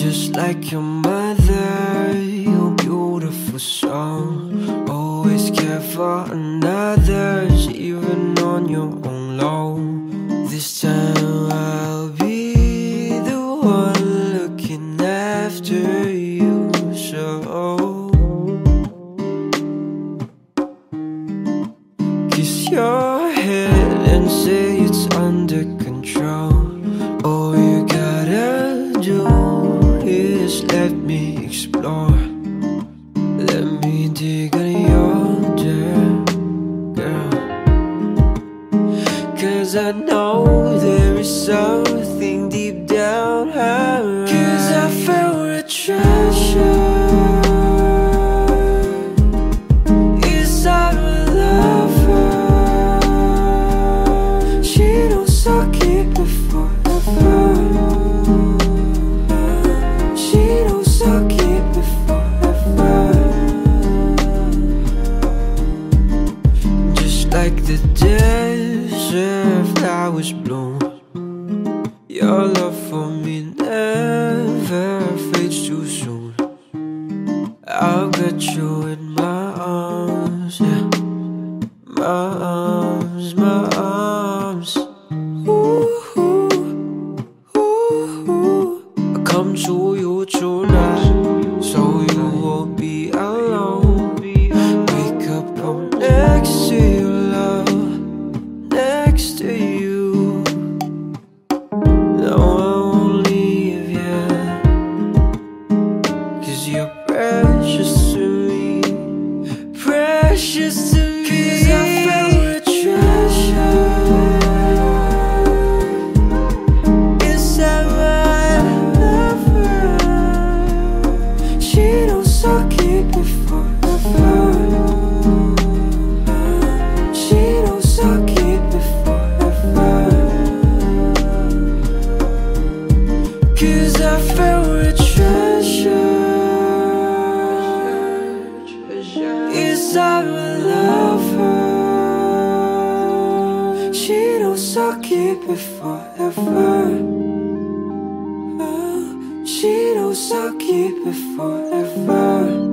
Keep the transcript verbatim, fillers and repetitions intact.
Just like your mother, your beautiful soul. Always care for another's, even on your own low. This time I'll be the one looking after you, so kiss your head and say it's under control. All you gotta do is let me explore. Let me dig on your dirt, girl. Cause I know there is something deep down her. Cause I found a treasure inside my lover. She don't suck it before ever. She don't suck it before ever. Just like the desert flowers bloom, your love for me never fades too soon. I've got you in my arms, yeah. My arms, my arms. Ooh, ooh, ooh. I come to you tonight, so you won't be alone. Wake up, I'm next to you, love, next to you. No, I won't leave you, cause you're precious to me, precious to me. Cause I found a treasure inside my lover. She don't suck it before ever. She don't suck it before ever. Cause I found a treasure inside my lover. She don't suck it before ever. She don't suck it before ever.